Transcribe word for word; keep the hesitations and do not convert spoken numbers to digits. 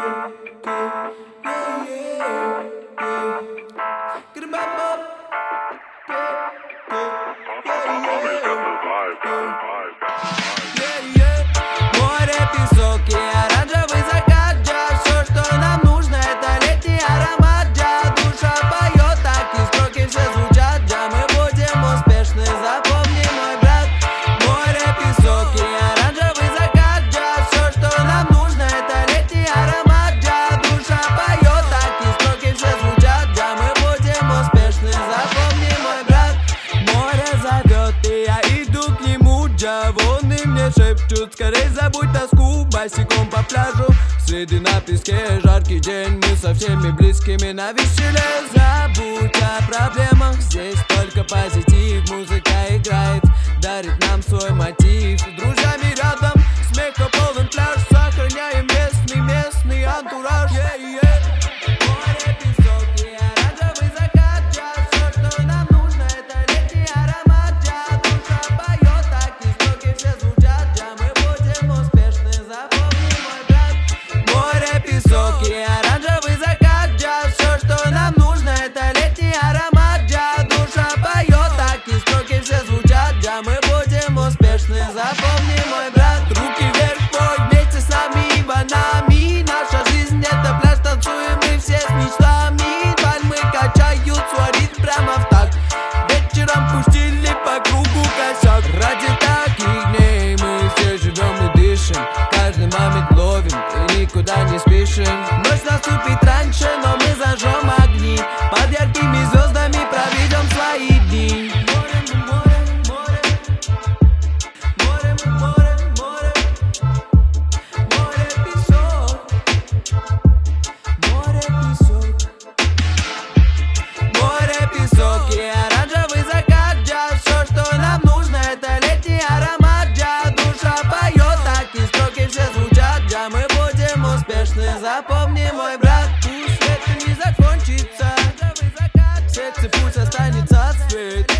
Море, песок и оранжевый закат, джаз. Все, что нам нужно, это летний аромат, джаз. Душа поет, так и строки все звучат, джаз. Мы будем успешны, запомни, мой брат. Море, песок и оранжевый закат, джаз. Все, что нам нужно, это летний аромат, джаз. Душа поет, так и строки все звучат, джаз. Мы будем успешны, запомни, мой брат. Море зовет, и я иду к нему, джаз. Волны мне шепчут, скорей забудь тоску. Босиком по пляжу, следы на песке. Жаркий день, мы со всеми близкими на веселе. Забудь о проблемах, здесь только позитив. Музыка играет, дарит нам свой мотив. С друзьями рядом, смеха полон пляж. Сохраняем местный, местный антураж. yeah, yeah. Море, песок и оранжевый закат, джаз. Все, что нам нужно, это летний аромат, джаз. Душа поет, так и строки все звучат, джаз. Мы будем успешны, запомни, мой брат. Море, песок и оранжевый закат, джаз. Все, что нам нужно, это летний аромат, джаз. Душа поет, так и строки все звучат, джаз. Мы будем успешны, запомни, мой брат. Руки вверх, бой, вместе с нами и банами. Наша жизнь это пляж, танцуем мы все с мечтами. Пальмы качают свой ритм прямо в такт. Вечером пустили по кругу косяк. Ради таких дней мы все живем и дышим. Каждый момент ловим и никуда не спешим. Ночь наступит раньше, но мы зажжем огни. Под яркими звездами проведем свои дни. Море, море, море, море, море, песок, море, песок, море, песок и оранжевый закат, джаз. Все, что нам нужно, это летний аромат, джаз. Душа поет, так и строки все звучат, джаз. Мы будем успешны, запомни, мой брат. Пусть это не закончится, в сердце пусть останется цвет.